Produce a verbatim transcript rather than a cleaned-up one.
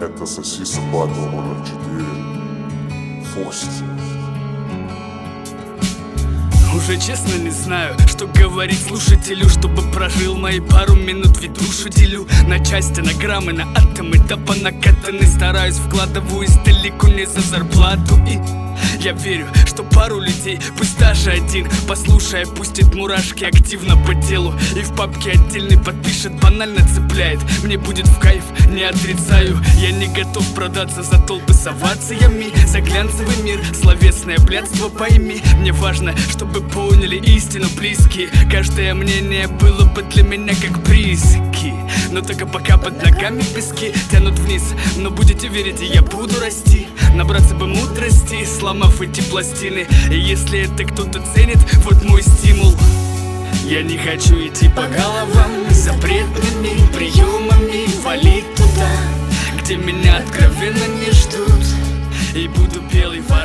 Это Сосиса Батл номер четыре. Фокси. Уже честно не знаю, что говорить слушателю, чтобы прожил мои пару минут, ведь душу делю на части, на граммы, на атомы, да по накатанной. Стараюсь, вкладываюсь далеко не за зарплату. И я верю, что пару людей, пусть даже один, послушая, пустит мурашки активно по телу. И в папке отдельный подпишет, банально цепляет. Мне будет в кайф, не отрицаю. Я не готов продаться за толпы с овациями, за глянцевый мир, словесное блядство, пойми. Мне важно, чтобы поняли истину близкие. Каждое мнение было бы для меня как призраки. Но только пока под ногами пески тянут вниз. Но будете верить, и я буду расти, набраться бы мудрости, сломав эти пластины. И если это кто-то ценит, вот мой стимул. Я не хочу идти по головам запретными приемами, валить туда, где меня откровенно не ждут. И буду белый в